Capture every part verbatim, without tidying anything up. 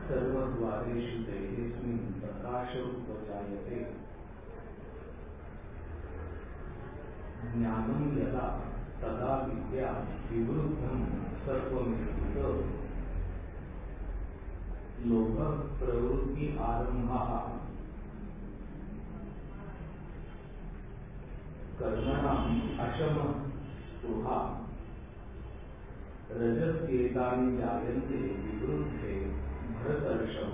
सर्वद्वारेषु देहेऽस्मिन् प्रकाश उपजायते ज्ञानं यदा तदा विद्या विवृद्धं सर्वमेतत् लोभ प्रवृत्ति आरंभः कर्मणाम् अशमः स्पृहा रजस्येतानि जायन्ते विवृद्धे भरतर्षभ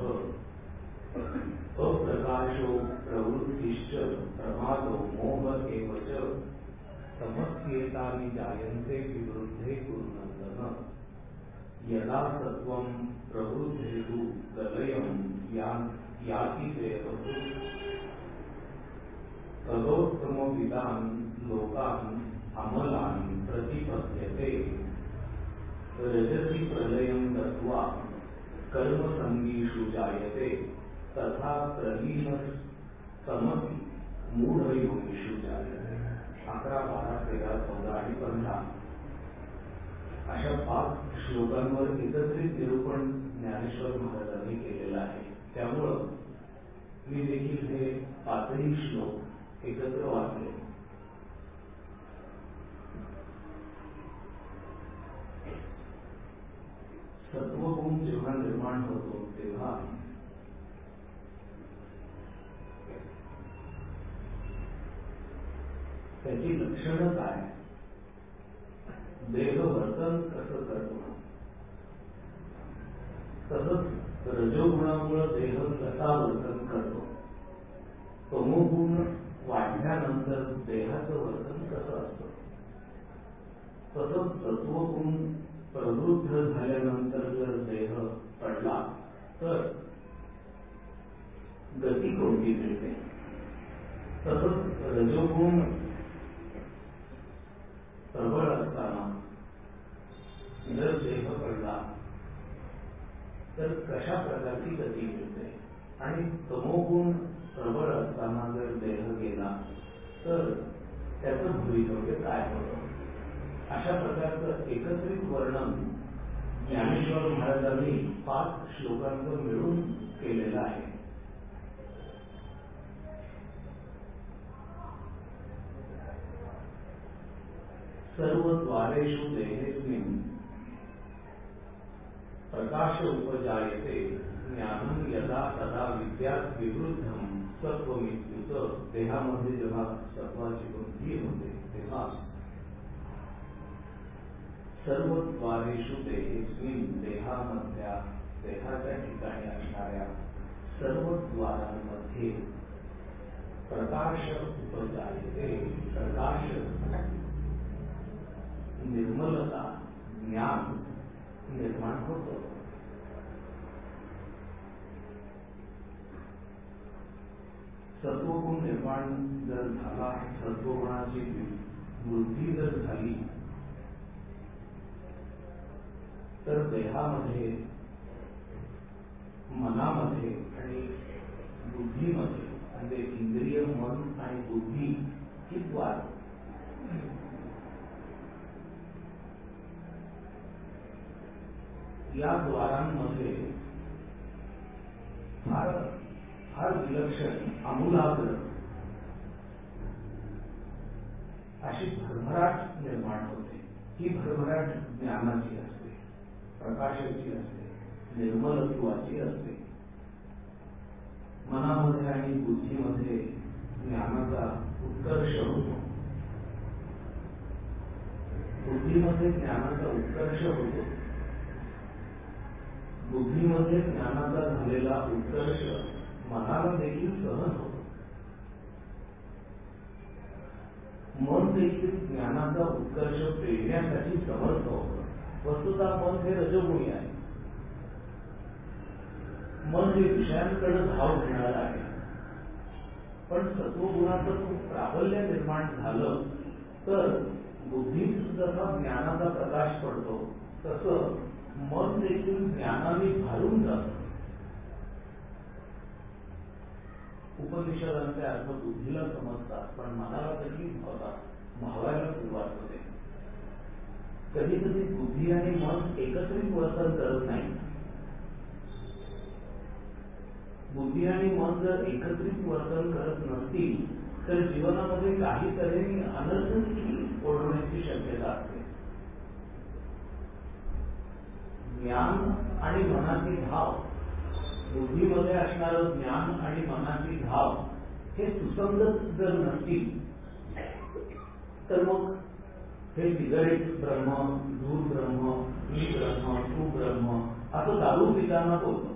अप्रकाशो प्रवृत्तिश्च प्रमादो मोह एव च तमस्येतानि जायन्ते विवृद्धे कुरुनन्दन यदा सत्वं प्रवृद्धेतु प्रलयं याति देहः तदोत्तमविदान् लोकान् अमलान् प्रतिपद्यते रजसि प्रलयं गत्वा कर्मसंगीषु जायते तथा प्रलीन तमसि मूढयोनिषु जायते. अकरा बारा तेरा चौदा आणि पंधरा अशा पाच श्लोकांवर एकत्रित निरूपण ज्ञानेश्वर महाराजांनी केलेलं आहे. त्यामुळं मी देखील हे पाचही श्लोक एकत्र वाचले. सत्वगुण जेव्हा निर्माण होतो तेव्हा त्याची लक्षणं काय, देह वर्तन कसं करतो, तसंच रजोगुणामुळे देह कसा वर्तन करतो, तमोगुण वाढल्यानंतर देहाचं वर्तन कसं असतं, तसंच सत्वगुण प्रवृत्त झाल्यानंतर जर देह पडला तर गती कोणती मिळते, तसंच रजोगुण प्रबळ असताना जर देह पडला तर कशा प्रकारची गती मिळते आणि तमोगुण प्रबळ असताना जर देह गेला तर त्याचं भवितव्य काय होतं. अशा प्रकारचं एकत्रित वर्णन ज्ञानेश्वर महाराजांनी पाच श्लोकांचं मिळून केलेलं आहे. सर्व द्वारेषु देहेऽस्मिन् प्रकाश उपजायते ज्ञानं यदा तदा विद्यात् विवृद्धं सत्वमित्युत. देहामध्ये जेव्हा सत्वाची वृद्धी होते तेव्हा सर्व द्वारेषु देहेऽस्मिन् देहामधल्या देहाच्या ठिकाणी असणाऱ्या सर्व द्वारांमध्ये प्रकाश उपजायते. प्रकाश निर्मलता ज्ञान निर्माण होतं. सत्वगुण निर्माण जर झाला, सत्वगुणाची वृद्धी जर झाली तर देहामध्ये मनामध्ये आणि बुद्धीमध्ये म्हणजे इंद्रिय मन आणि बुद्धी ही द्वार या द्वारांमध्ये फार फार विलक्षण आमूलाग्र अशी भरभराट निर्माण होते. ही भरभराट ज्ञानाची असते, प्रकाशाची असते, निर्मलत्वाची असते. मनामध्ये आणि बुद्धीमध्ये ज्ञानाचा उत्कर्ष होतो. बुद्धीमध्ये ज्ञानाचा उत्कर्ष होतो. बुद्धीमध्ये ज्ञानाचा झालेला उत्कर्ष मनाला देखील सहन होतो. मन देखील ज्ञानाचा उत्कर्ष पेळण्यासाठी समर्थ होतं. वस्तुतः मन हे रजोगुणी आहे. मन हे विषयांकडे धाव घेणार आहे. पण सत्वगुणाचं खूप प्राबल्य निर्माण झालं तर बुद्धीत जसा ज्ञानाचा प्रकाश पडतो तसं मन देखील ज्ञानाने भारून जातं. उपनिषदांचे अर्थ बुद्धीला समजतात पण मनाला देखील भावतात, भावायला सुरुवात होते. कधी कधी बुद्धी आणि मन एकत्रित वर्तन करत नाही. बुद्धी आणि मन जर एकत्रित वर्तन करत नसतील तर जीवनामध्ये काही तऱ्हेने अनर्थ देखील ओढवण्याची शक्यता असते. ज्ञान आणि मनाचे भाव, बुद्धीमध्ये असणारं ज्ञान आणि मनाचे भाव हे सुसंगत जर नसतील तर मग हे सिगारेट ब्रह्म, दूर ब्रह्म, मी ब्रह्म, तू ब्रह्म असं दारू पिताना बोलतो.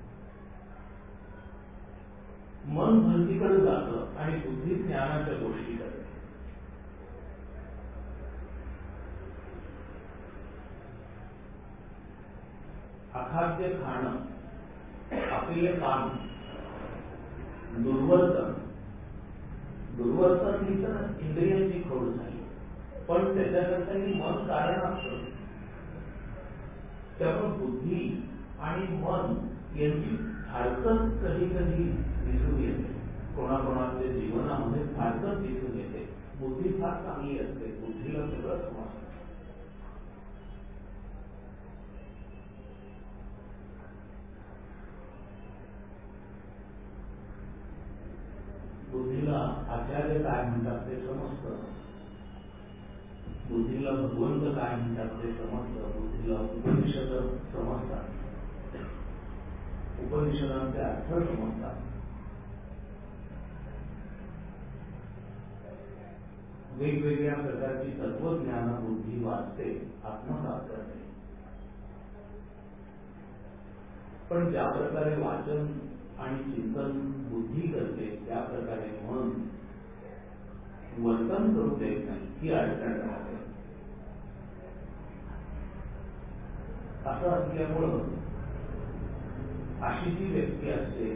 मन भलतीकडे जातं आणि बुद्धी ज्ञानाच्या गोष्टी करते. अखाद्य खाणं, अपेय काम, दुर्वर्तन दुर्वर्तन ही तर इंद्रियांची खोड झाली, पण त्याच्याकरताही मन कारण असतं. त्यामुळे बुद्धी आणि मन यांची फारकत कधी कधी दिसून येते. कोणाकोणाच्या जीवनामध्ये फारकत दिसून येते. बुद्धी फार चांगली असते, बुद्धीला सगळं समजतं. बुद्धीला आचार्य काय म्हणतात ते समजतं, बुद्धीला भगवंत काय म्हणतात ते समजतं, बुद्धीला उपनिषद समजतात, उपनिषदांचे अर्थ समजतात. वेगवेगळ्या प्रकारची तत्वज्ञान बुद्धी वाचते, आत्मसात करते. पण ज्या प्रकारे वाचन आणि चिंतन बुद्धी करते त्या प्रकारे मन वर्तन करू देत नाही, ही अडचण राहते. असं असल्यामुळं अशी जी व्यक्ती असते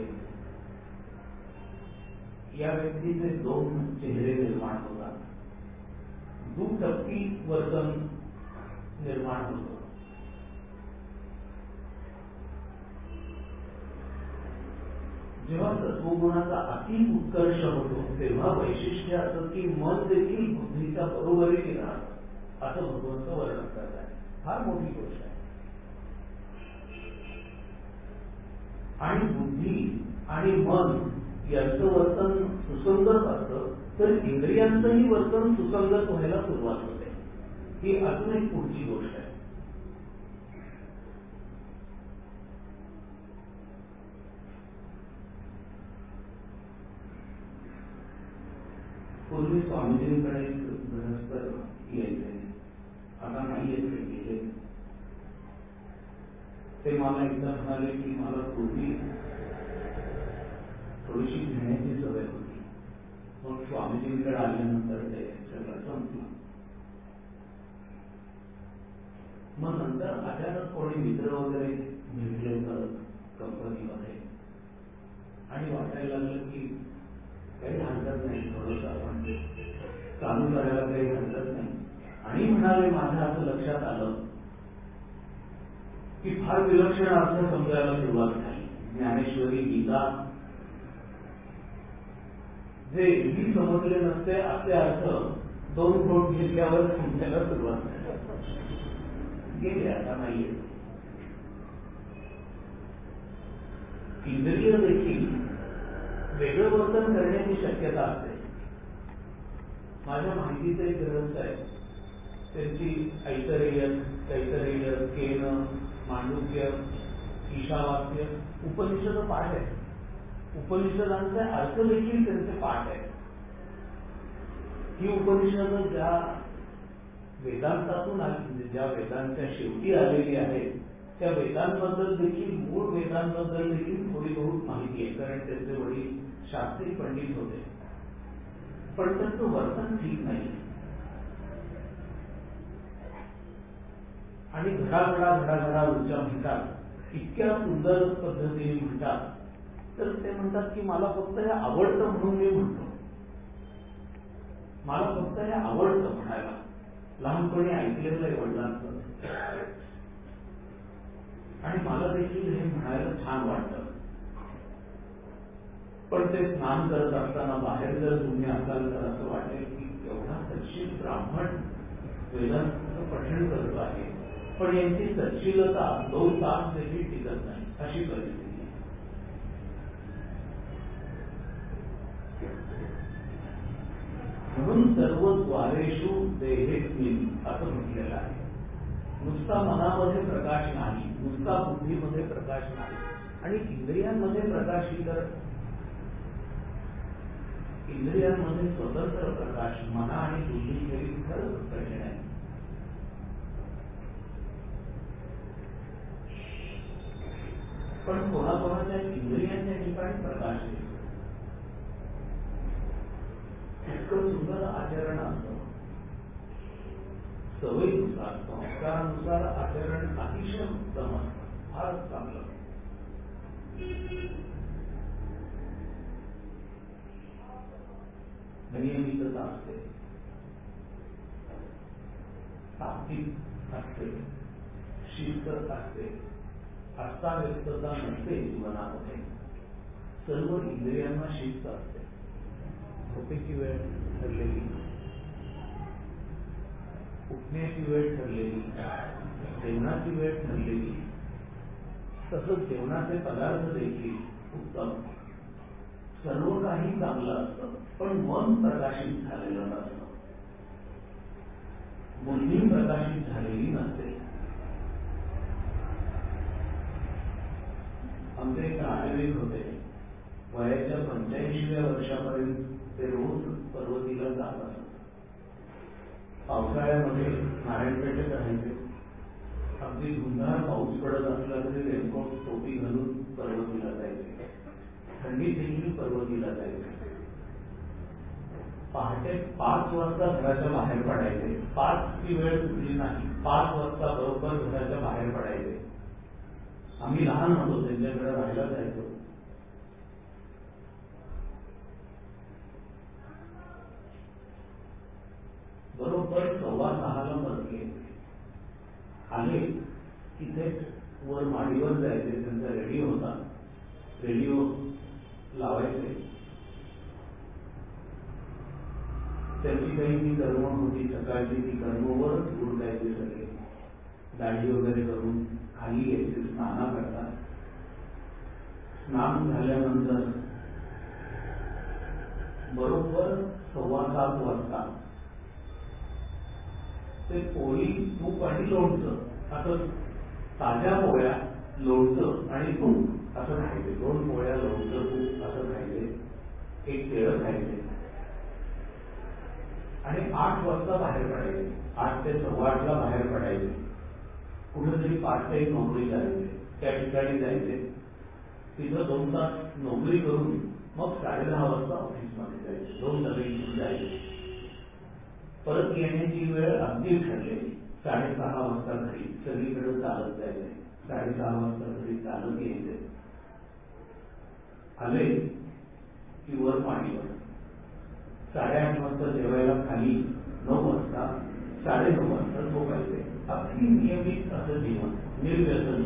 या व्यक्तीचे दोन चेहरे निर्माण होतात, दुटप्पी वर्तन निर्माण होतं. जेव्हा तत्वगुणाचा अति उत्कर्ष होतो तेव्हा वैशिष्ट्य असं की मन देखील बुद्धीच्या बरोबरीने राहतं, असं भगवंत वर्णन करतात. फार मोठी गोष्ट आहे. आणि बुद्धी आणि मन यांचं वर्तन सुसंगत असतं तर इंद्रियांचंही वर्तन सुसंगत व्हायला सुरुवात होते. ही अजून एक पुढची गोष्ट आहे. पूर्वी स्वामीजींकडे एक गृहस्थ यायचे, आता नाही येत गेले. ते मला एकदा म्हणाले की मला पूर्वी थोडीशी घेण्याची सवय होती, मग स्वामीजींकडे आल्यानंतर ते सगळं संपलं. मग नंतर अचानक कोणी मित्र वगैरे भेटले कंपनीमध्ये आणि वाटायला लागलं की काही हरकत नाही, थोडंसं आपण चालू करायला काही हरकत नाही. आणि म्हणाले माझ्या असं लक्षात आलं की फार विलक्षण अर्थ समजायला सुरुवात झाली. ज्ञानेश्वरी, गीता जे एरवी समजले नसते असे अर्थ दोन घोट घेतल्यावर समजायला सुरुवात झाली. गेले, आता नाहीये. इंद्रिय देखील वेगळं वर्तन करण्याची शक्यता असते. माझ्या माहितीचं एक ग्रंथ आहे, त्यांची ऐतरेय, तैतरेय, केन, मांडुक्य, ईशावास्य उपनिषद पाठ आहे. उपनिषदांचे अर्थ देखील त्यांचे पाठ आहे. ही उपनिषद ज्या वेदांतातून आली, ज्या वेदांच्या शेवटी आलेली आहेत त्या वेदांबद्दल देखील, मूळ वेदांबद्दल देखील थोडी बहुत माहिती आहे, कारण त्यांचे वडील शास्त्री पंडित होते. पण त्यांचं वर्तन ठीक नाही आणि घडाघडा घडाघडा ऊर्जा म्हणतात, इतक्या सुंदर पद्धतीने म्हणतात. तर ते म्हणतात की मला फक्त हे आवडतं म्हणून मी म्हणतो, मला फक्त हे आवडतं म्हणायला. लहानपणी ऐकलेलं आहे वडिलांचं आणि मला देखील हे म्हणायला छान वाटतं. पण ते स्नान करत असताना बाहेर जर तुम्ही असाल तर असं वाटेल की एवढा तत्शील ब्राह्मण वेदांचं पठण करत आहे, पण यांची तत्शीलता दोन तास देखील टिकत नाही, अशी परिस्थिती. म्हणून सर्व द्वारेषु देहेस्मिन् असं म्हटलेलं आहे. नुसता मनामध्ये प्रकाश नाही, नुसता बुद्धीमध्ये प्रकाश नाही, आणि इंद्रियांमध्ये प्रकाश ही तर इंद्रियांमध्ये स्वतंत्र प्रकाश मना आणि बुद्धी खेळी खरंच कठीण आहे. पण कोणाकोणाच्या इंद्रियांच्या ठिकाणी प्रकाश आहे. इतकं सुंदर आचरण असतं. सवयीनुसार संस्कारानुसार आचरण अतिशय उत्तम असतं, फारच चांगलं. नियमितता असते, ताकद असते, शिस्त असते, अस्ताव्यस्तता नसते जीवनामध्ये. सर्व इंद्रियांना शिस्त असते. झोपेची वेळ ठरलेली, उठण्याची वेळ ठरलेली, जेवणाची वेळ ठरलेली, तसंच जेवणाचे पदार्थ देखील उत्तम. सर्व काही चांगलं असतं, पण मन प्रकाशित झालेलं नसतं, बुद्धी प्रकाशित झालेली नसते. आमचे एक नातेवाईक होते, वयाच्या पंच्याऐंशीव्या वर्षापर्यंत ते रोज पर्वतीला जात असत. पावसाळ्यामध्ये नारायणपेठेत राहायचे. अगदी धुंधार पाऊस पडत असला तरी रेनकोट टोपी घालून पर्वतीला जायचे. थंडी देखील पर्वतीला जायचे. पहाटे पाच वाजता घराच्या बाहेर पडायचे. पाच ची वेळ चुकली नाही, पाच वाजता बरोबर घराच्या बाहेर पडायचे. आम्ही लहान होतो, त्यांच्याकडे राहायला जायचो. बरोबर सव्वा सहाला परतले. आले तिथे वर माडीवर जायचे. त्यांचा रेडिओ होता, रेडिओ लावायचे. त्यांची काही ती कर्म होती, सकाळची ती कर्मवरच उरकायचे सगळे. दाढी वगैरे करून खाली यायचे, स्नाना करतात. स्नान झाल्यानंतर बरोबर सव्वा सात वाजता ते पोळी, तूप आणि लोणचं, असं ताज्या पोळ्या, लोणचं आणि तूप असं खायचे. दोन पोळ्या, लोणचं, तूप असं खायचे. एक केळं खायचे आणि आठ वाजता बाहेर पडायचे. आठ ते सव्वा आठला बाहेर पडायचे. कुठेतरी पाच ते एक नोकरी करायचे. त्या ठिकाणी जायचे. तिथं दोन तास नोकरी करून मग साडे दहा वाजता ऑफिसमध्ये जायचे. दोन डबे घेऊन जायचे. परत येण्याची वेळ अगदी ठरलेली, साडेसहा वाजता घरी. सगळीकडे चालत जायचे. साडेसहा वाजता घरी चालत यायचे. आले की वर माडीवर. साडेआठ वाजता जेवायला खाली. नऊ वाजता साडेनऊ वाजता झोपायचे. अगदी नियमित असं जीवन, निर्व्यसन,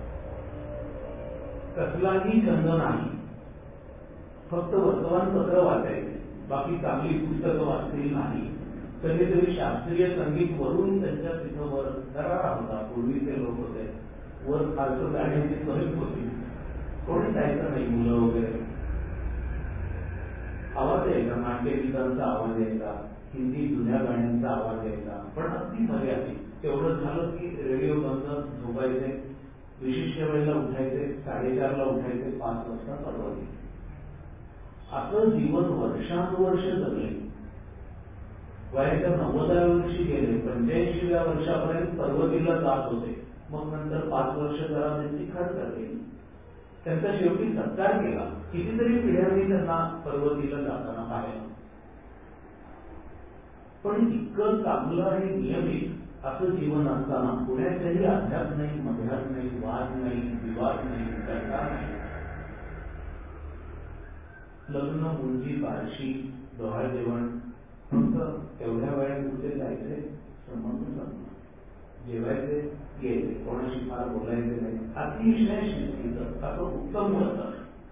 कसलाही छंद नाही. फक्त वर्तमानपत्र वाचायचे, बाकी चांगली पुस्तकं वाचलेली नाही. कधीतरी शास्त्रीय संगीत वरून त्यांच्या तिथं वर दरारा होता. पूर्वीचे लोक होते, वर फारसं गाण्याची सवय होती. कोणी जायचं नाही, मुलं वगैरे. आवाज यायचा, नाट्यगीतांचा आवाज यायचा, हिंदी जुन्या गाण्यांचा आवाज यायचा, पण अगदी मर्यादित. तेवढं झालं की रेडिओ बंद, झोपायचे. विशिष्ट वेळेला उठायचे, साडेचारला उठायचे, पाच वाजता पर्वती. असं जीवन वर्षानुवर्ष जगले. वयाच्या नव्वदाव्या वर्षी गेले. पंच्याऐंशीव्या वर्षापर्यंत पर्वतीला जात होते. मग नंतर पाच वर्ष जरा त्यांची खडतर केली. त्यांचा शेवटी सत्कार केला. कितीतरी पिढ्यांनी त्यांना पर्वतीला जाताना पाहिलं. पण इतकं चांगलं आणि नियमित असं जीवन असताना पुण्याच्याही अध्यात नाही, मध्यात नाही, वाद नाही, विवाद नाही, चर्चा नाही. लग्न, मुंजी, बारशी, डोहाळ जेवण, फक्त एवढ्या वेळात कुठे जायचे, संबंध संपला. जेवायचे, यायचे, कोणाशी फार बोलायचे नाही. अतिशय शिस्तीचं असं उत्तम होतं.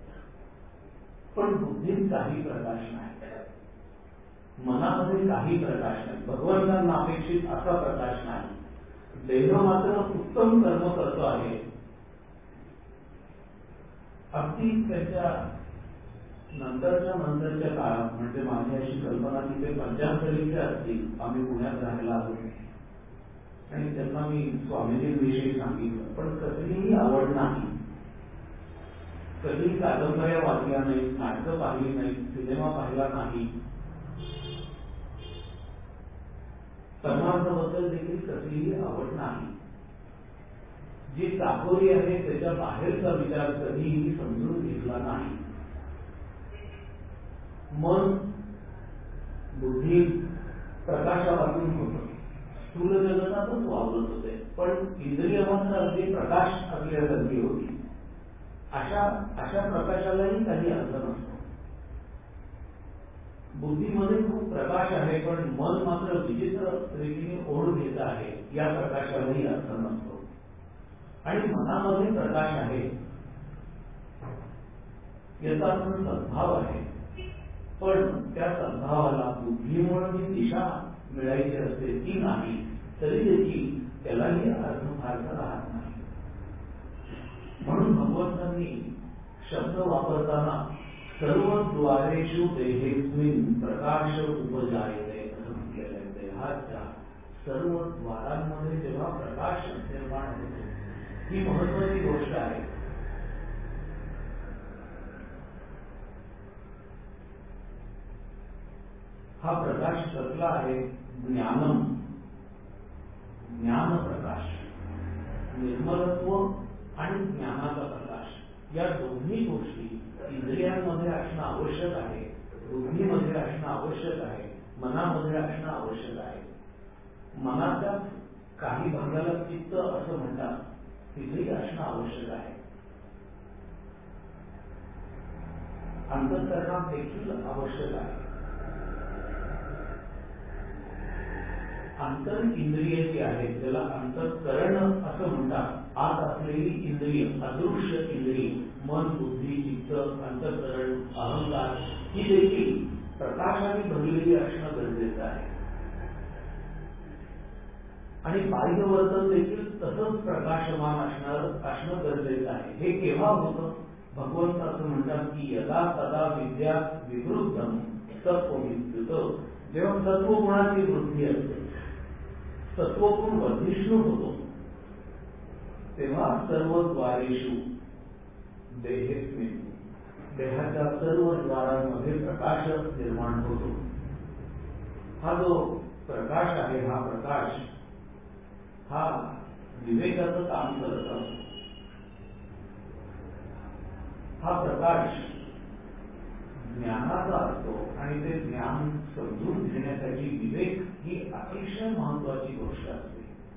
पण बुद्धीत काही प्रकाश नाही, मनामध्ये काही प्रकाश नाही, भगवंतांना अपेक्षित असा प्रकाश नाही. देह मात्र उत्तम कर्म करतो आहे. अगदी त्याच्या नंतरच्या नंतरच्या काळात म्हणजे माझी अशी कल्पना की ते पंच्याहत्तरीचे असतील, आम्ही पुण्यात राहायला आलो आणि त्यांना मी स्वामीजींविषयी सांगितलं, पण कसलीही आवड नाही, कधी कादंबऱ्या वाचल्या नाही, नाटकं पाहिली नाही, सिनेमा पाहिला नाही, परमार्थाबद्दल देखील कसलीही आवड नाही, जी चाकोरी आहे त्याच्या बाहेरचा विचार कधीही समजून घेतला नाही. मन बुद्धी प्रकाशापासून होतं, स्थूल जगतातच वावरत होते, पण इंद्रिय मात्र अगदी प्रकाश असल्यासारखी होती. अशा अशा प्रकाशालाही काही अर्थ नसतो. बुद्धीमध्ये खूप प्रकाश आहे, पण मन मात्र विचित्र रीतीने ओढ घेत आहे, या प्रकाशालाही अर्थ नसतो. आणि मनामध्ये प्रकाश आहे, याचा अर्थ सद्भाव आहे, पण त्या सद्भावाला बुद्धीमुळे जी दिशा मिळायची असते ती नाही, तरी देखील त्यालाही अर्थ फारसा राहत नाही. म्हणून भगवंतांनी शब्द वापरताना सर्व द्वारेषु देहेस्मिन् प्रकाश उपजायते असं म्हटलेलं आहे. देहाच्या सर्व द्वारांमध्ये जेव्हा प्रकाश निर्माण होतो, ही महत्वाची गोष्ट आहे. हा प्रकाश कसला आहे? ज्ञानम, ज्ञान प्रकाश, निर्मलत्व आणि ज्ञानाचा प्रकाश, या दोन्ही गोष्टी इंद्रियांमध्ये असणं आवश्यक आहे, बुद्धीमध्ये असणं आवश्यक आहे, मनामध्ये असणं आवश्यक आहे. मनाच्या काही भागाला चित्त असं म्हणतात, तिथेही असणं आवश्यक आहे. अंतःकरणात देखील आवश्यक आहे. अंतर इंद्रिय जी आहेत त्याला अंतःकरण असं म्हणतात. आत असलेली इंद्रिय, अदृश्य इंद्रिय, मन बुद्धी चित्त अंतःकरण अहंकार, ही देखील प्रकाशाने भरलेली असणं गरजेचं आहे. आणि बाह्य वर्तन देखील तसंच प्रकाशमान असणं असणं गरजेचं आहे. हे केव्हा होतं? भगवंत असं म्हणतात की यदा तदा विद्या विवृद्धम सत्वविद्युत, जेव्हा सत्वगुणाची वृद्धी असते, सत्वगुण वर्धिष्णू होतो, तेव्हा सर्व द्वारेषु देहेस्मिन्, देहाच्या सर्व द्वारांमध्ये प्रकाश निर्माण होतो. हा जो प्रकाश आहे, हा प्रकाश हा विवेकाचं काम करत असतो. हा प्रकाश ज्ञानाचा असतो आणि ते ज्ञान समजून घेण्यासाठी विवेक ही अतिशय महत्वाची गोष्ट असते.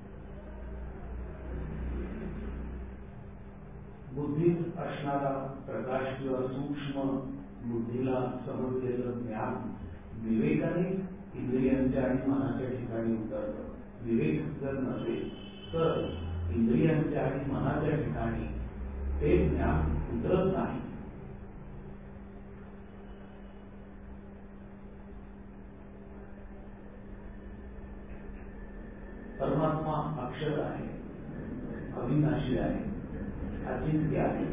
बुद्धीत असणारा प्रकाश किंवा सूक्ष्म बुद्धीला समजलेलं ज्ञान विवेकाने इंद्रियांच्या आणि मनाच्या ठिकाणी उतरतं. विवेक जर नसेल तर इंद्रियांच्या आणि मनाच्या ठिकाणी ते ज्ञान उतरत नाही. परमात्मा अक्षर आहे, अविनाशी आहे, अचिंत्य आहे.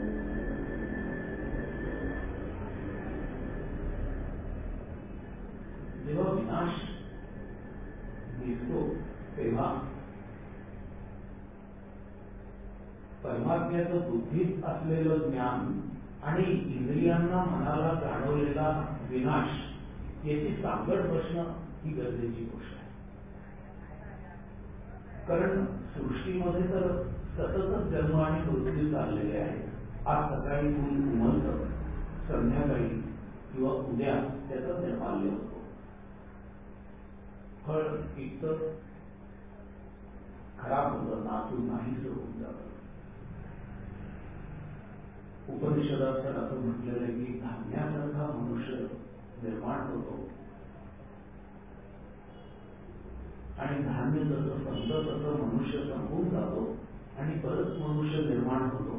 जेव्हा विनाश दिसतो तेव्हा परमात्म्याचं बुद्धीत असलेलं ज्ञान आणि इंद्रियांना मनाला जाणवलेला विनाश याची सांगड बसणं ही गरजेची गोष्ट आहे. कारण सृष्टीमध्ये तर सततच जन्म आणि मृत्यू चाललेले आहेत. आज सकाळी फुल उमलतं, संध्याकाळी किंवा उद्या त्याचं निर्माल्य होतं. फळ पिकतं, खराब होतं, नाचून नाहीसं होऊन जातं. उपनिषदात तर असं म्हटलेलं आहे की धान्यासारखा मनुष्य निर्माण होतो आणि धान्य जसं संपतं तसं मनुष्य संपून जातो आणि परत मनुष्य निर्माण होतो.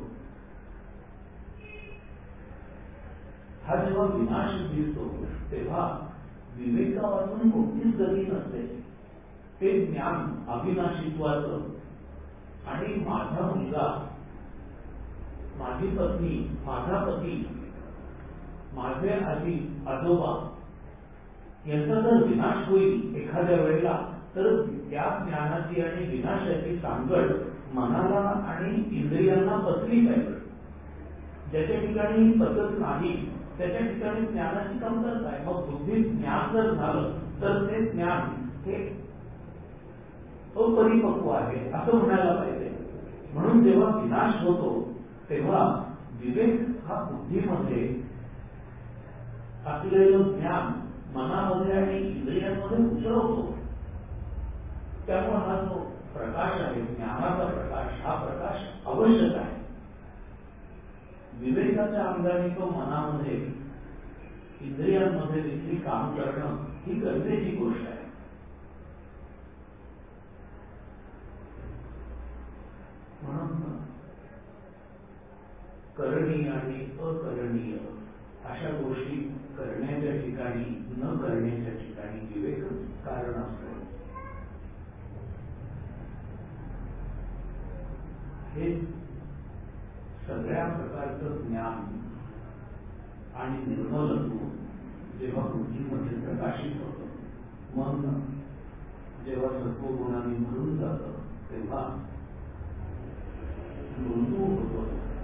हा जेव्हा विनाश दिसतो तेव्हा विवेकापासून कोणतीच गती नसते. ते ज्ञान अविनाशित्वाचं आणि माझा मुलगा, माझी पत्नी, माझा पती, माझे आजी आजोबा यांचा जर विनाश होईल एखाद्या वेळेला, तर त्या ज्ञानाची आणि विनाशाची सांगड मनाला आणि इंद्रियांना पचली पाहिजे. ज्याच्या ठिकाणी पचत नाही त्याच्या ठिकाणी ज्ञानाची कमतरता आहे. मग बुद्धी ज्ञान जर झालं तर ते ज्ञान हे अपरिपक्व आहे असं म्हणायला पाहिजे. म्हणून जेव्हा विनाश होतो तेव्हा विवेक हा बुद्धीमध्ये असलेलं ज्ञान मनामध्ये आणि इंद्रियांमध्ये उतरवतो. त्यामुळे हा जो प्रकाश आहे, ज्ञानाचा प्रकाश, हा प्रकाश आवश्यक आहे. विवेकाच्या अंगाने तो मनामध्ये इंद्रियांमध्ये देखील काम करणं ही गरजेची गोष्ट आहे. म्हणून करणीय आणि अकरणीय अशा गोष्टी करण्याच्या ठिकाणी न करण्याच्या ठिकाणी विवेकच कारण असतो. हे सगळ्या प्रकारचं ज्ञान आणि निर्मलत्व जेव्हा बुद्धीमध्ये प्रकाशित होतं, मन जेव्हा सत्वगुणाने भरून जातं तेव्हा मृदू होतो.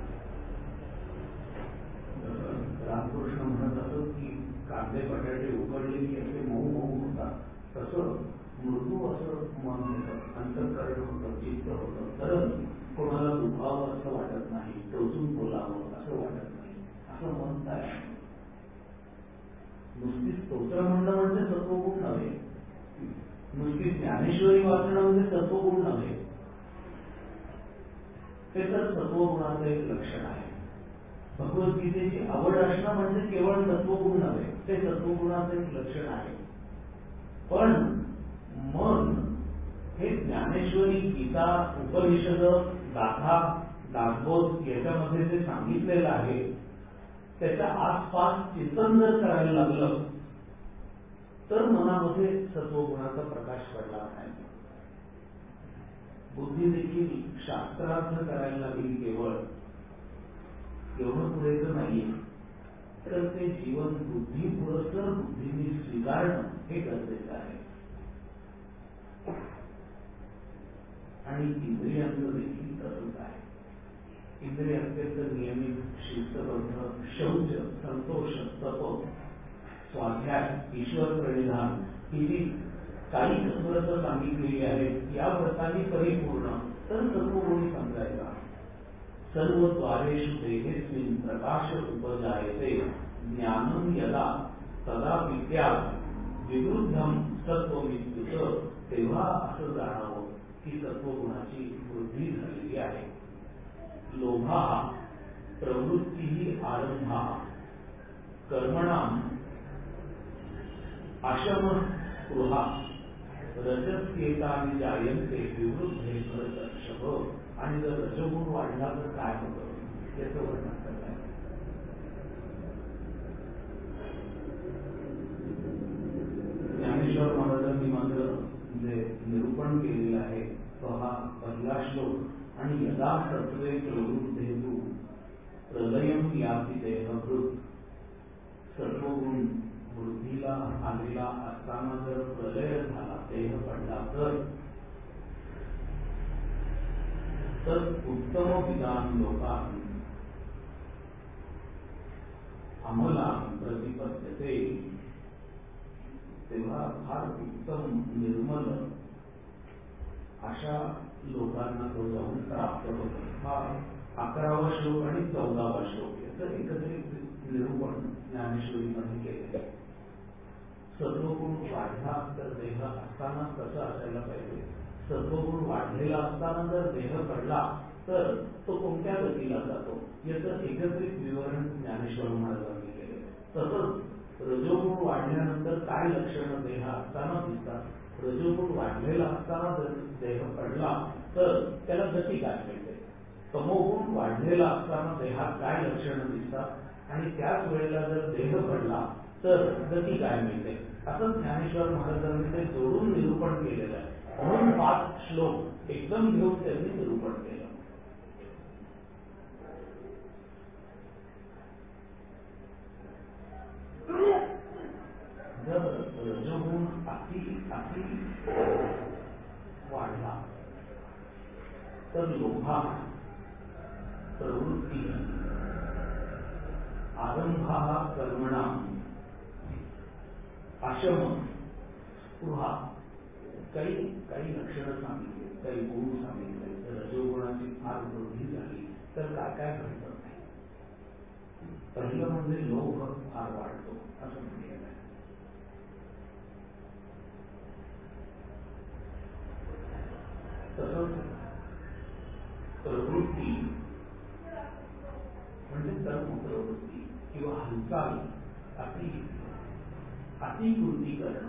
रामकृष्ण म्हणत असत की कांदे बटाटे उकडले की असे मऊ मऊ होतात, तसं मृदू असं मन होतं, अंतःकरण होतं, चित्त होतं. तर कोणाला दुखावं असं वाटत नाही, टोचून बोलावं असं वाटत नाही, असं मन तयार आहे. नुसती स्तोत्र म्हणणं म्हणजे सत्वगुण नव्हे, नुसती ज्ञानेश्वरी वाचणं म्हणजे सत्वगुण नव्हे, ते तर सत्वगुणाचं एक लक्षण आहे. भगवद्गीतेची आवड असणं म्हणजे केवळ सत्वगुण नव्हे, ते सत्वगुणाचं एक लक्षण आहे. पण मन हे ज्ञानेश्वरी, गीता, उपनिषद, गाथा, दासबोध याच्यामध्ये जे सांगितलेलं आहे त्याच्या आसपास चिंतन जर करायला लागलं तर मनामध्ये सत्वगुणाचा प्रकाश पडला नाही. बुद्धी देखील शास्त्रार्थ करायला लागली केवळ, एवढं पुरेसं नाहीये. तर ते जीवन बुद्धी पुरस्तर बुद्धीने स्वीकारणं हे गरजेचं आहे. आणि इंद्रियांचं देखील तसंच आहे. इंद्रिय अत्यंत नियमित, शिस्तबद्ध, शौच, संतोष, तप, स्वाध्याय, ईश्वर प्रणिधान ही जी काही व्रतं सांगितलेली आहेत या व्रतांनी परिपूर्ण तर सत्वगुणी समजायचा. सर्व द्वारेषु देहेस्मिन् प्रकाश उपजायते ज्ञानं यदा तदा विद्यात् विवृद्धं सत्वमित्युत. तेव्हा असं जाणावं की सत्वगुणाची वृद्धी झालेली आहे. लोभा प्रवृत्ती आरंभा कर्मणाम आशम स्पृहा रजस्येतानि जायन्ते विवृद्धे भरतर्षभ. आणि जर रजोगुण वाढला तर काय होतं याचं वर्णन करत आहे. ज्ञानेश्वर महाराजांनी मात्र जे निरूपण केलेलं आहे तो हा पहिला श्लोक. आणि यदा सत्वे प्रवृद्धेतु प्रलयम याति देहभृत. सत्वगुण वृद्धीला आलेला असताना जर प्रलय झाला, देह पडला तर तर उत्तम विधान लोकांनी अमला प्रतिपद्यते. तेव्हा फार उत्तम निर्मल अशा लोकांना तो जाऊन प्राप्त होतो. हा अकरावा श्लोक आणि चौदावा श्लोक याचं एकत्रित निरूपण ज्ञानेश्वरीमध्ये केले. सत्वगुण वाढला तर देह असताना कसं असायला पाहिजे, सत्वगुण वाढलेला असताना जर देह पडला तर तो कोणत्या गतीला जातो याचं एकत्रित विवरण ज्ञानेश्वर महाराजांनी केले. तसंच रजोगुण वाढल्यानंतर काय लक्षणं देह असताना दिसतात, रजोगुण वाढलेला असताना जर देह पडला तर त्याला गती काय मिळते, तमोगुण वाढलेला असताना देहात काय लक्षणं दिसतात आणि त्याच वेळेला जर देह पडला तर गती काय मिळते, असं ज्ञानेश्वर महाराजांनी ते जोडून निरूपण केलेलं आहे. म्हणून पाच श्लोक एकदम घेऊन त्यांनी निरूपण केलं. तर लोभा प्रवृत्ती आरंभा कर्मणा आशम स्पृहा काही काही लक्षणं सांगितली, काही गुण सांगितले. तर रजोगुणाची फार वृद्धी झाली तर काय काय घडतं नाही. पहिलं म्हणजे लोभ फार वाढतो असं म्हटलेलं आहे. तसंच प्रवृत्ती म्हणजे कर्म प्रवृत्ती किंवा हालचाल अति अतिकृती करणं.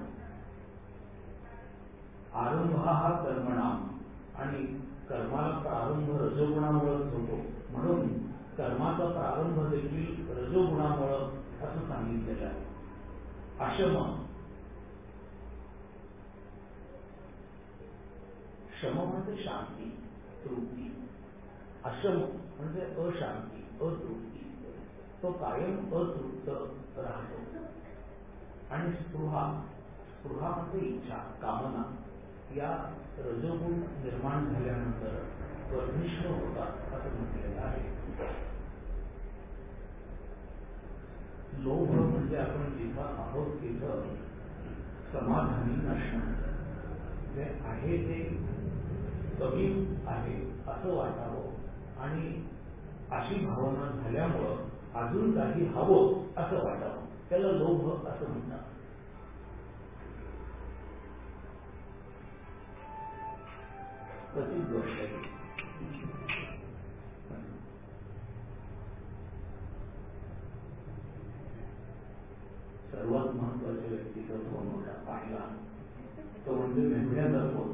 आरंभ हा कर्मणाम आणि कर्माला प्रारंभ रजोगुणामुळेच होतो म्हणून कर्माचा प्रारंभ देखील रजोगुणामुळे असं सांगितलेलं आहे. आशम शम म्हणजे शांती तृप्ती, आशम म्हणजे अशांती अतृप्ती, तो कायम अतृप्त राहतो. आणि स्पृहा स्पृहा म्हणजे इच्छा कामना या रजोगुण निर्माण झाल्यानंतर गर्भिष्ठ होतात असं म्हटलेलं आहे. लोभ म्हणजे आपण जिथं आहोत तिथं समाधानी नसणं, जे आहे ते कमी आहे असं वाटावं आणि अशी भावना झाल्यामुळं अजून काही हवं असं वाटावं, त्याला लोभ असं म्हणतात. क्वचित गोष्ट आहे. सर्वात महत्वाच्या व्यक्तीचा फोन होता पाहिला तो म्हणजे मेंढ्याचा फोन.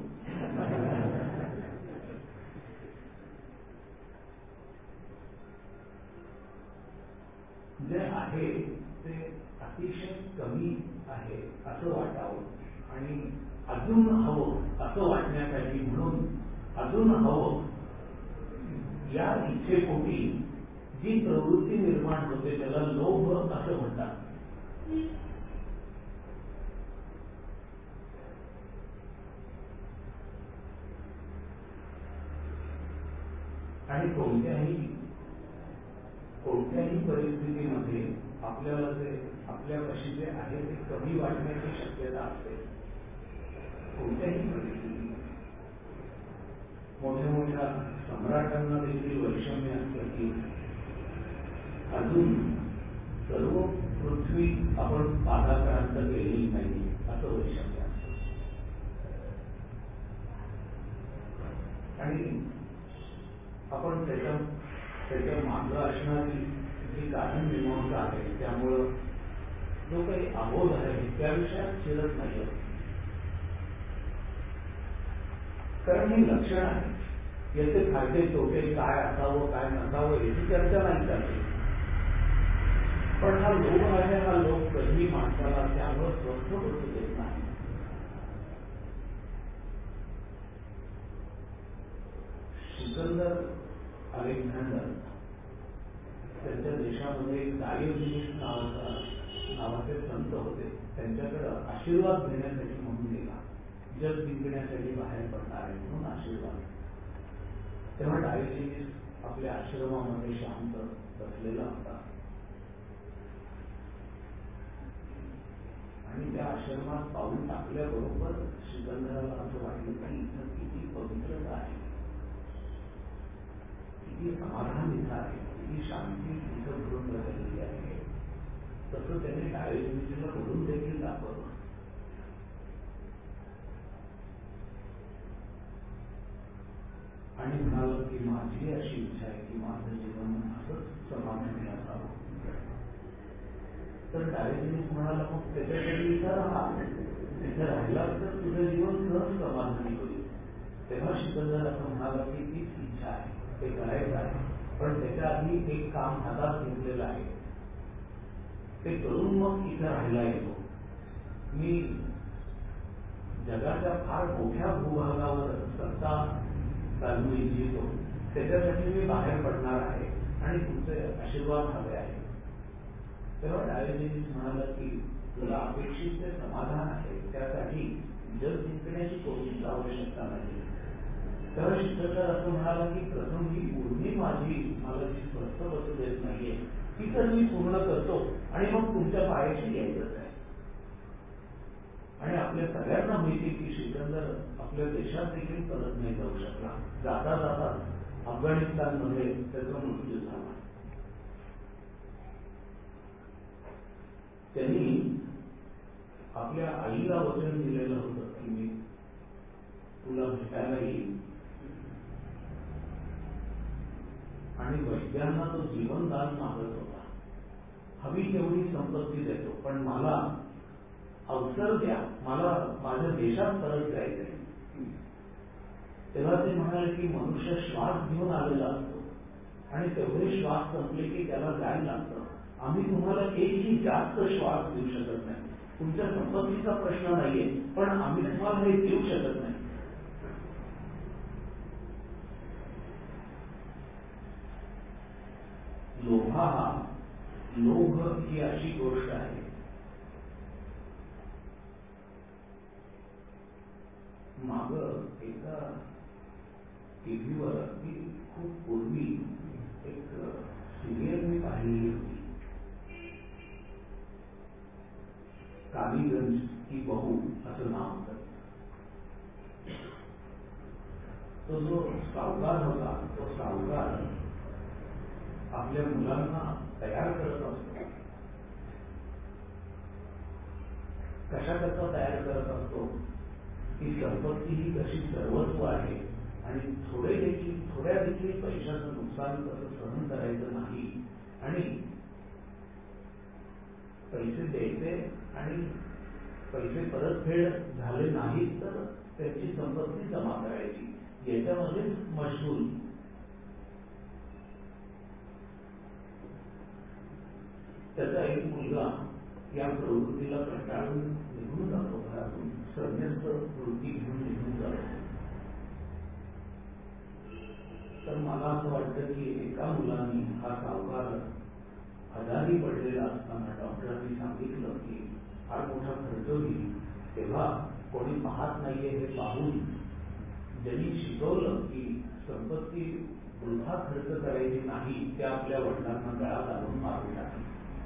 जे आहे ते अतिशय कमी आहे असं वाटावं आणि अजून हवं असं वाटण्यासाठी म्हणून अजून हवं या इच्छेपोटी जी प्रवृत्ती निर्माण होते त्याला लोभ असं म्हणतात. आणि कोणत्याही कोणत्याही परिस्थितीमध्ये आपल्याला जे आपल्यापाशी जे आहे ते कमी वाटण्याची शक्यता असते. कोणत्याही परिस्थितीत मोठ्या मोठ्या सम्राटांना देखील वैषम्य असलं की अजून सर्व पृथ्वी आपण पादाक्रांत केलेली नाही असं वैषम्य असतं. आणि आपण त्याच्या त्याच्या मार्ग असणारी जी कारण मीमांसा आहे त्यामुळं जो काही अबोध आहे त्या विषयात शिरत नाही. कारण हे लक्षण आहे, याचे फायदे तोटे काय असावं काय नसावं याची चर्चा नाही चालली. पण हा लोभ आहे, हा लोभ कधी माणसाला त्यावर स्वस्थ होऊ देत नाही. सिकंदर अलेक्झांडर त्यांच्या देशामध्ये एक डायोजिनिस नावाचा नावाचे संत होते. त्यांच्याकडे आशीर्वाद देण्यासाठी म्हणून गेला, जग जिंकण्यासाठी बाहेर पडणार आहे म्हणून आशीर्वाद. तेव्हा डायोजिनिस आपल्या आश्रमामध्ये शांत बसलेला होता आणि त्या आश्रमात पाऊल टाकल्याबरोबर सिकंदराला असं वाटलं की इथं किती पवित्रता आहे, किती समाधान इथं आहे, किती शांती इथं भरून राहिलेली आहे. तसं त्याने डायोजिनिसला बोलून देखील दाखवलं. आणि म्हणाल की माझी अशी इच्छा आहे की माझं जीवन असंच समाधानी असावं. तर डायोजिनिस म्हणाला मग त्याच्यासाठी इथं राहा, तिथं राहिला तर तुझं जीवन सहज समाधानी होईल. तेव्हा सिकंदर असं म्हणाला की तीच इच्छा आहे, ते करायचं आहे, पण त्याच्या आधी एक काम हातात घेतलेलं आहे, ते करून मग इथं राहायला येतो. मी जगाच्या फार मोठ्या भूभागावर सत्ता चालू इच्छितो, त्याच्यासाठी मी बाहेर पडणार आहे आणि तुमचे आशीर्वाद हवे आहे. तेव्हा डायोजिनिस म्हणाला की तुला अपेक्षित जे समाधान आहे त्यासाठी जग जिंकण्याची कोणतीच आवश्यकता नाही. तेव्हा शिक्षकाला असं म्हणाला की प्रथम ही उर्मी माझी मला जी स्वस्थ बसू देत नाहीये ती तर मी पूर्ण करतो आणि मग तुमच्या पायाशी यायचंच आहे. आणि आपल्या सगळ्यांना माहिती की सिकंदर आपल्या देशात देखील परत नाही जाऊ शकला. जाता जाता अफगाणिस्तानमध्ये त्याचा मृत्यू झाला. त्यांनी आपल्या आईला वचन दिलेलं होतं की मी तुला भेटायला येईल आणि वैद्यांना तो जीवनदान मागत होता. हवी तेवढी संपत्ती देतो पण मला अवसर द्या, मला माझ्या देशात परत जायचंय. तेव्हा ते म्हणाले की मनुष्य श्वास घेऊन आलेला असतो आणि तेवढे श्वास संपले की त्याला जायला लागतं. आम्ही तुम्हाला एकही जास्त श्वास देऊ शकत नाही. तुमच्या संपत्तीचा प्रश्न नाहीये पण आम्ही तुम्हाला हे देऊ शकत नाही. लोभा हा लोभ ही अशी गोष्ट आहे माग एका टीव्हीवर ती खूप पूर्वी एक सिरियल मी पाहिलेली होती. कालीगंज की बहू असं नाव होतं. तो जो सावकार होता तो सावकार आपल्या मुलांना तयार करत असतो. कशा कसा तयार करत असतो की संपत्ती ही कशी सर्वस्व आहे आणि थोडे देखील थोड्या देखील पैशाचं नुकसान कसं सहन करायचं नाही आणि पैसे द्यायचे आणि पैसे परतफेड झाले नाहीत तर त्याची संपत्ती जमा करायची याच्यामध्ये मशगूल. त्याचा एक मुलगा या प्रवृत्तीला कंटाळून निघून जातो घरातून. संन्यस्त वृत्ती घेऊन निघून जातो. तर मला असं वाटतं की एका मुलाने हा सावकार आजारी पडलेला असताना डॉक्टरांनी सांगितलं की फार मोठा खर्च होईल. तेव्हा कोणी पाहत नाहीये हे पाहून ज्यांनी शिकवलं की संपत्ती वृथा खर्च करायची नाही ते आपल्या वडिलांना गळा घालून मारून टाकले.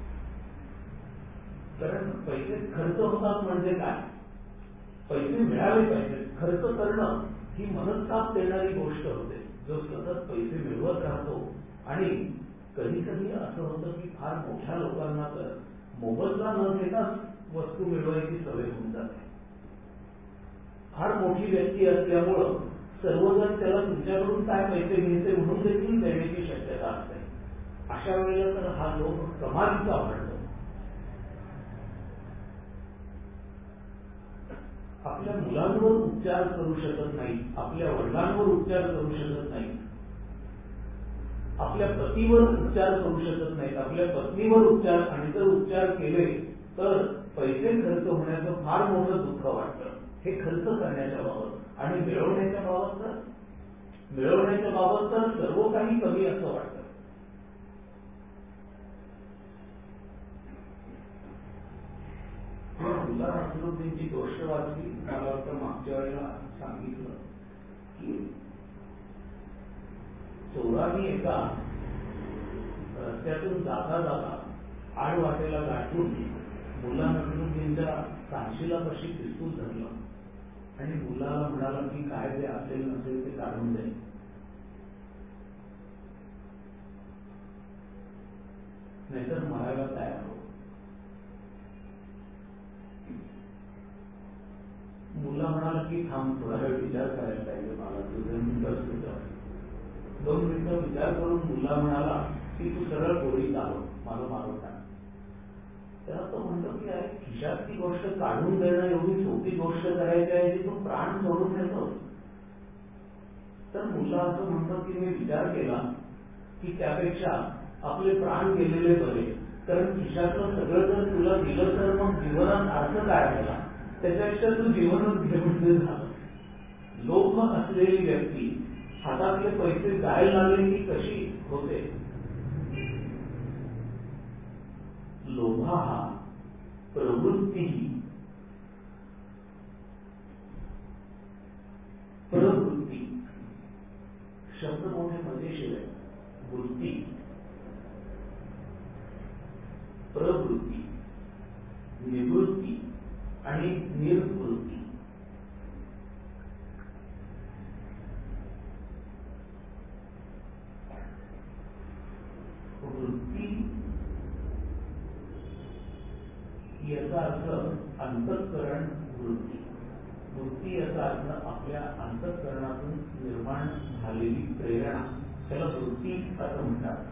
कारण पैसे खर्च होतात म्हणजे काय, पैसे मिळाले पाहिजे. खर्च करणं ही मनस्ताप देणारी गोष्ट होते. जो सतत पैसे मिळवत राहतो आणि कधी कधी असं होतं की फार मोठ्या लोकांना तर मोबदला न घेताच वस्तू मिळवायची सवय होऊन जाते. फार मोठी व्यक्ती असल्यामुळं सर्वजण त्याला तुमच्याकडून काय पैसे घ्यायचे म्हणून देखील देण्याची शक्यता असते. अशा वेळेला तर हा लोक कमालीचा वाढतो. आपल्या मुलांवर उपचार करू शकत नाही, आपल्या वडिलांवर उपचार करू शकत नाही, आपल्या पतीवर उपचार करू शकत नाहीत, आपल्या पत्नीवर उपचार आणि जर उपचार केले तर पैसे खर्च होण्याचं फार मोठं दुःख वाटतं. हे खर्च करण्याच्या बाबत आणि मिळवण्याच्या बाबत तर मिळवण्याच्या बाबत तर सर्व काही कमी असं वाटतं. मुला नसरुद्दीनची गोष्ट वाचली. मला वाटतं मागच्या वेळेला सांगितलं की चोरांनी एका रस्त्यातून जाता जाता आड वाटेला गाठून मुला नसरुद्दीनच्या काशीला कशी पिस्तूल धरलं आणि मुलाला म्हणाला की काय जे असेल नसेल ते काढून दे. नाहीतर मरायला तयार हो. मुला म्हणाला की थांब थोडा वेळ विचार करायला पाहिजे मला. तुझं मिनिटं दोन मिनिटं विचार करून मुला म्हणाला की तू सरळ गोळी चालव, मला मारून टाक. तेव्हा तो म्हणतो की अरे खिशातली गोष्ट काढून देणं एवढी सोपी गोष्ट करायची आहे जी तू प्राण सोडून देतो. तर मुला असं म्हणतो की मी विचार केला की त्यापेक्षा आपले प्राण गेलेले बरे. कारण खिशातलं सगळं जर तुला दिलं तर मग जीवनात अर्थ काय झाला. त्याच्यापेक्षा तू जीवनच घेऊन झालं. लोभ असलेली व्यक्ती हातातले पैसे जायला लागले की कशी होते. लोभा हा प्रवृत्ती प्रवृत्ती प्रवृत्ती, निवृत्ती आणि निर्वृत्ती. वृत्ती याचा अर्थ अंतःकरण वृत्ती. वृत्ती याचा अर्थ आपल्या अंतःकरणातून निर्माण झालेली प्रेरणा, त्याला वृत्ती असं म्हणतात.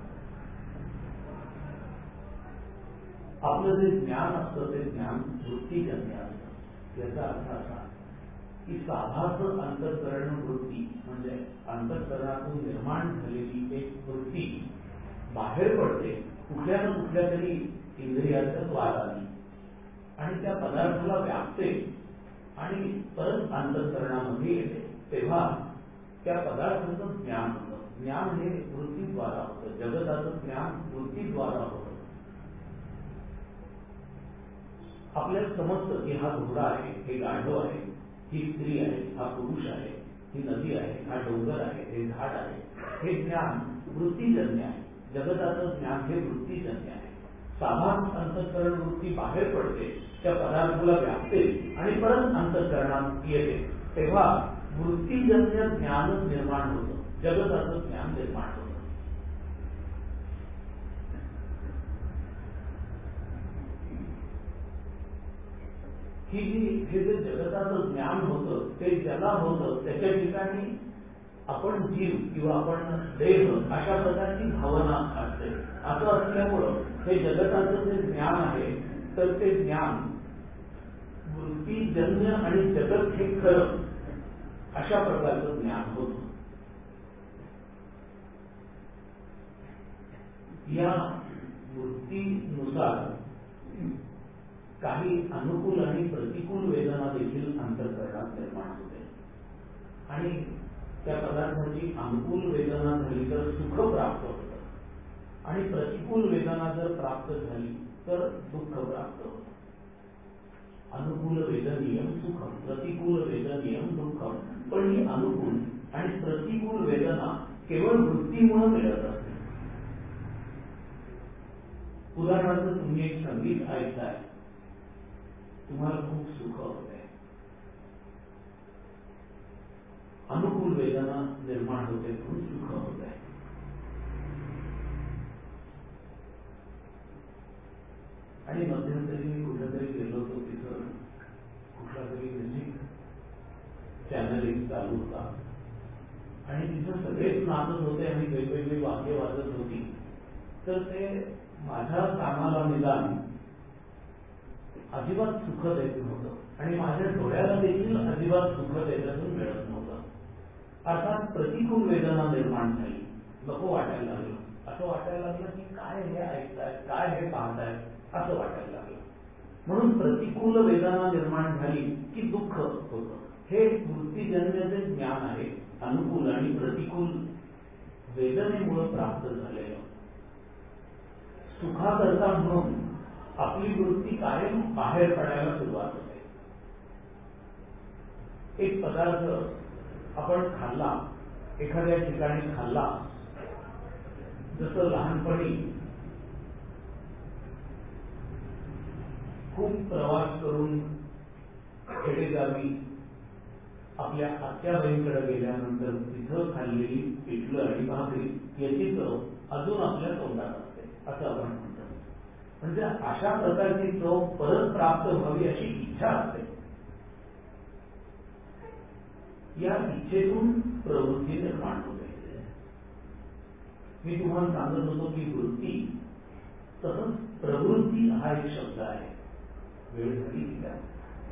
आपलं जे ज्ञान असतं ते ज्ञान वृत्तीजन्य असतं. याचा अर्थ असा की साधाच अंतःकरण वृत्ती म्हणजे अंतःकरणातून निर्माण झालेली एक वृत्ती बाहेर पडते कुठल्या ना कुठल्या तरी इंद्रियाच्या द्वाराने आणि त्या पदार्थाला व्यापते आणि परत अंतःकरणामध्ये येते. तेव्हा त्या पदार्थाचं ज्ञान होतं. ज्ञान हे वृत्तीद्वारा होतं. जगताचं ज्ञान वृत्तीद्वारा होतं. आपल्याला समजतं की हा घोडा आहे, हे गाढव आहे, ही स्त्री आहे, हा पुरुष आहे, ही नदी आहे, हा डोंगर आहे, हे झाड आहे. हे ज्ञान वृत्तीजन्य आहे. जगताचं ज्ञान हे वृत्तीजन्य आहे. साधारण अंतःकरण वृत्ती बाहेर पडते, त्या पदार्थाला व्यापते आणि परत अंतःकरणात येते. तेव्हा वृत्तीजन्य ज्ञान निर्माण होतं, जगताचं ज्ञान निर्माण होतं. ही जी हे जे जगताचं ज्ञान होतं ते ज्याला होतं त्याच्या ठिकाणी आपण जीव किंवा आपण देह अशा प्रकारची भावना असते. असं असल्यामुळं हे जगताचं जे ज्ञान आहे तर ते ज्ञान वृत्तीजन्य आणि जगत हे खरं अशा प्रकारचं ज्ञान होतं. या वृत्तीनुसार काही अनुकूल आणि प्रतिकूल वेदना देखील अंतःकरणात निर्माण होते आणि त्या पदार्थाची अनुकूल वेदना झाली तर सुख प्राप्त होतं आणि प्रतिकूल वेदना जर प्राप्त झाली तर दुःख प्राप्त होतं. अनुकूल वेदनीयम सुखम, प्रतिकूल वेदनीयम दुःखम. पण ही अनुकूल आणि प्रतिकूल वेदना केवळ वृत्तीमुळे मिळत असते. उदाहरणार्थ तुम्ही एक संगीत ऐकताय, तुम्हाला खूप सुख होते, अनुकूल वेदना निर्माण होते म्हणून सुख होते. आणि मध्यंतरी मी कुठेतरी गेलो होतो, तिथं कुठला तरी म्युझिक चॅनल एक चालू होता आणि तिथं सगळेच नाचत होते आणि वेगवेगळी वाद्य वाजत होती. तर ते माझ्या कानाला निदान अजिबात सुख देत नव्हतं आणि माझ्या डोळ्याला देखील अजिबात सुख त्याच्यातून मिळत नव्हतं. अर्थात प्रतिकूल वेदना निर्माण झाली, नको वाटायला लागलं. असं वाटायला लागलं की काय हे ऐकताय, काय हे पाहताय, असं वाटायला लागलं. म्हणून प्रतिकूल वेदना निर्माण झाली की दुःख होतं. हे वृत्तीजन्य जे ज्ञान आहे अनुकूल आणि प्रतिकूल वेदनेमुळे प्राप्त झालेलं. सुखाकरता म्हणून आपली वृत्ती कायम बाहेर पडायला सुरुवात होते. एक पदार्थ आपण खाल्ला, एखाद्या ठिकाणी खाल्ला, जसं लहानपणी खूप प्रवास करून खेडेगावी आपल्या आत्याबाईंकडे गेल्यानंतर तिथं खाल्लेली पिठलं आणि भाकरी याची चव अजून आपल्या तोंडात असते असं आपण म्हणतो. म्हणजे अशा प्रकारची चव परत प्राप्त व्हावी अशी इच्छा असते. या इच्छेतून प्रवृत्ती निर्माण होते. मी तुम्हाला सांगत होतो की वृत्ती तसंच प्रवृत्ती हा एक शब्द आहे. वेळ झाली की काय?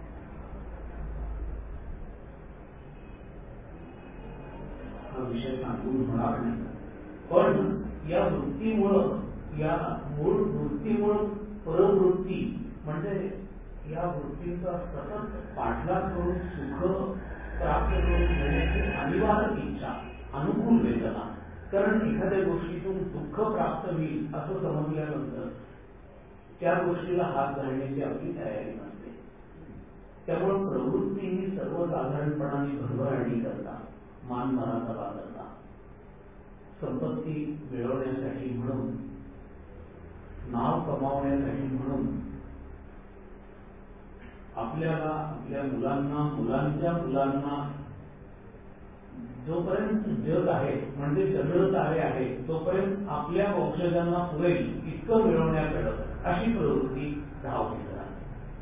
हा विषय सांगून होणार नाही. पण या वृत्तीमुळं, या मूळ वृत्तीमुळं प्रवृत्ती म्हणजे या वृत्तीचा सतत पाठलाग करून सुख प्राप्त करून घेण्याची अनिवार्य इच्छा, अनुकूल वेदना. कारण एखाद्या गोष्टीतून दुःख प्राप्त होईल असं समजल्यानंतर त्या गोष्टीला हात घालण्याची आपली तयारी नसते. त्यामुळे प्रवृत्ती ही सर्वसाधारणपणाने भरभराटी करता, मान मराठा करता, संपत्ती मिळवण्यासाठी म्हणून, नाव कमावण्यासाठी आपल्याला, आपल्या मुलांना, मुलांच्या मुलांना जोपर्यंत जग आहे म्हणजे चंद्र तारे आहे तोपर्यंत आपल्या वंशजांना पुरेल इतकं मिळवण्याकडे अशी प्रवृत्ती धाव घेत राहते.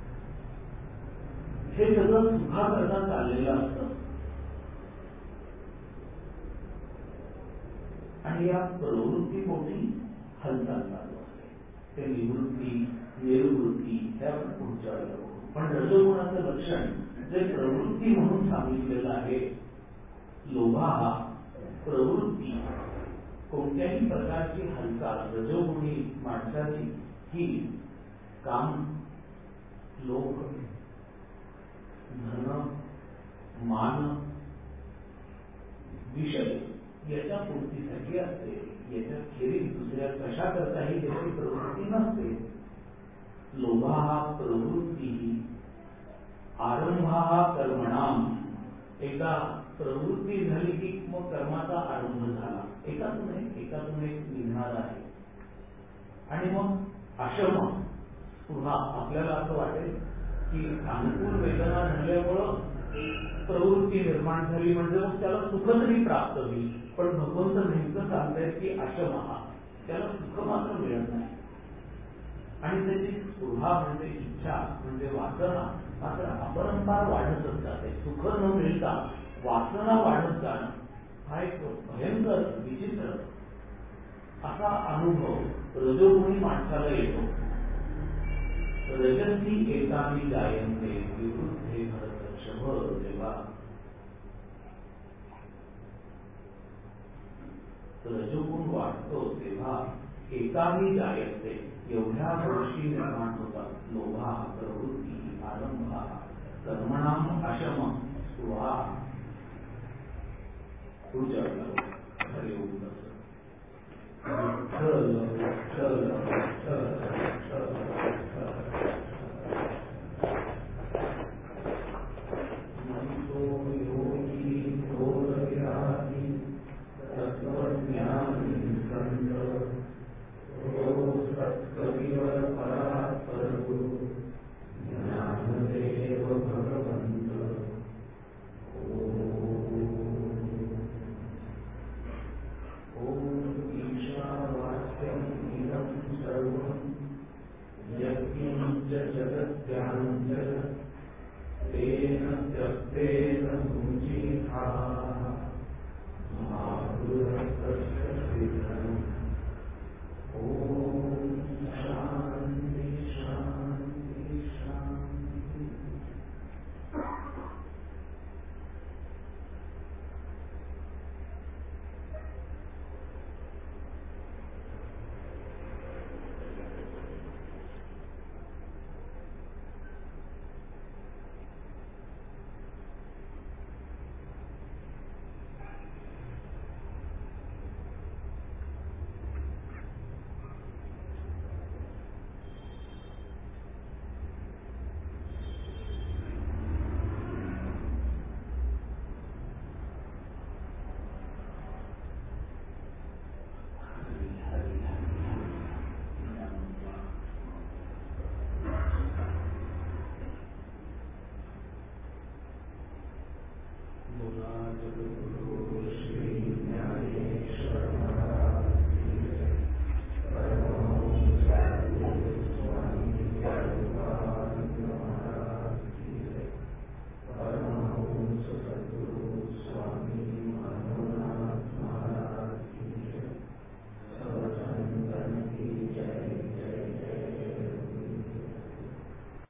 हे सगळं सुखाकरता चाललेलं असतं. आणि या प्रवृत्तीपोटी हालचाल चालू असते. ते निवृत्ती, निर्वृत्ती हे आपण पुढच्या वेळेला बघू. पण रजोगुणाचं लक्षण जे प्रवृत्ती म्हणून सांगितलेलं आहे, लोभा हा प्रवृत्ती, कोणत्याही प्रकारची हालचाल रजोगुणी माणसाची ही काम, लोभ, धन, मान, विषय याच्या पूर्तीसाठी असते. याच्या खेरीज दुसऱ्या कशा करताही त्याची प्रवृत्ती नसते. लोभा हा प्रवृत्ती, आरंभा हा कर्मणाम. एकदा प्रवृत्ती झाली की मग कर्माचा आरंभ झाला. एकातून एक एकातून एक निघणार आहे. आणि मग आश्रम पुन्हा आपल्याला असं वाटेल की अनुकूल वेदना झाल्यामुळं प्रवृत्ती निर्माण झाली म्हणजे मग त्याला सुख तरी प्राप्त होईल. पण भगवंत नेमकं सांगतायत की आश्रम हा त्याला सुख मात्र मिळत नाही. आणि त्याची स्पृहा म्हणजे इच्छा म्हणजे वासना मात्र अपरंपार वाढतच जाते. सुख न मिळता वासना वाढत जाणं हा एक भयंकर विचित्र असा अनुभव रजोगुणी माणसाला येतो. रजसी एकामी जायंते विवृद्धे भरतर्षभ. जेव्हा रजोगुण वाढतो तेव्हा एकामी जायंते एवढ्या गोष्टी निर्माण होतात. लोभा, प्रवृत्ती, आरंभा, कर्मणाम, आशम, स्पृहा. पुढच्या हरि ओम. Oh